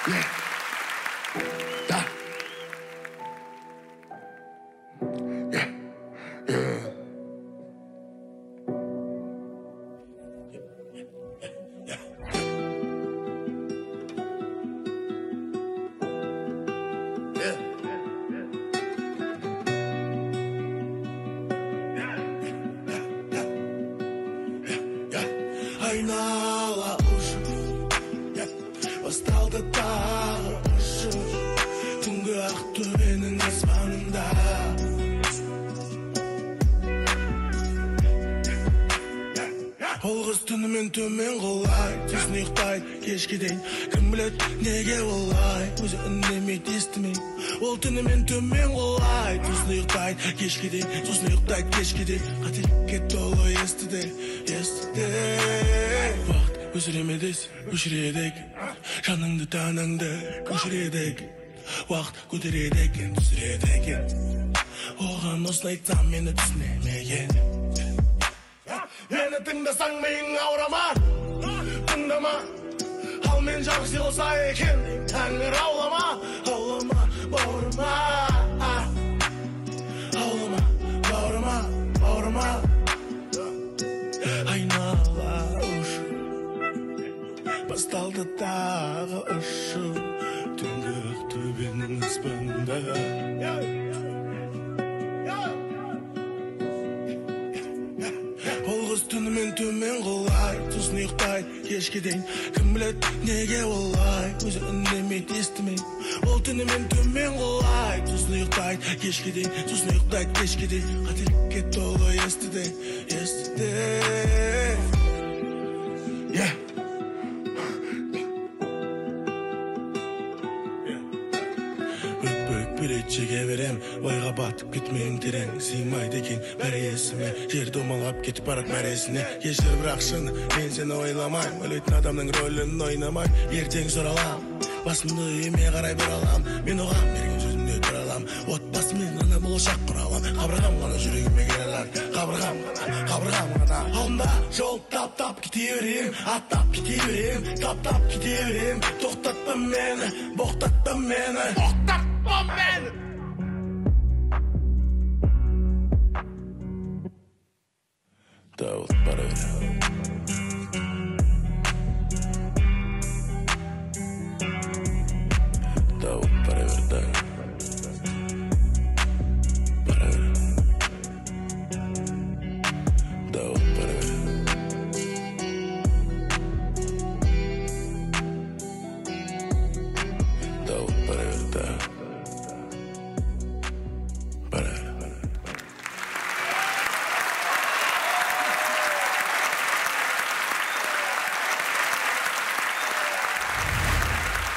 Да. Айнала ұшып басталды тағы ұшып түнгі ақтөбенің аспанында ол қыз түнімен төмен құлай түсін ұйықтайды кешке дейін кім біледі неге олай өзі үндемейді естімейді ол түнімен төмен құлай түсін ұйықтайды кешке дейін сосын ұйықтайды кешке дейін қателікке толы естіде уақыт өсіреме десе өшіреді екен жаныңды таныңды көшіреді екен уақыт көтереді екен түсіреді екен оған осыны айтсам мені түсінемеген мені тыңдасаң миың ауырама тыңдама ал мен жақсы болса екен тәңір аулама аулама бауырыма аулама бауырыма бауырыма айнала ұшып басталды тағы ұшып түнгі ақтөбенің аспанында ол қыз түнімен төмен құлай сосын ұйықтайды кешке дейін кім біледі неге олай өзі үндемейді естімейді ол түнімен төмен құлай сосын ұйықтайды кешке дейін сосын ұйықтайды кешке дейін қателікке толы естіде Білет жеге берем, ойға батып кетмең терең сыймайды екен бәрі есіме жер домалап кетіп барат мәресіне кешір бірақ шын мен сені ойламайм өлетін адамның рөлін ойнамай ертең зор алам басымды үйіме қарай бір алам мен оған берген сөзімде тұра алам отбасымен ғана болашақ құра алам қабырғам ғана жүрегіме келе алады қабырғам ғана алдымда жол таптап кете берем аттап кете берем таптап кете берем тоқтатпа мені боқтатпа мені Bomben!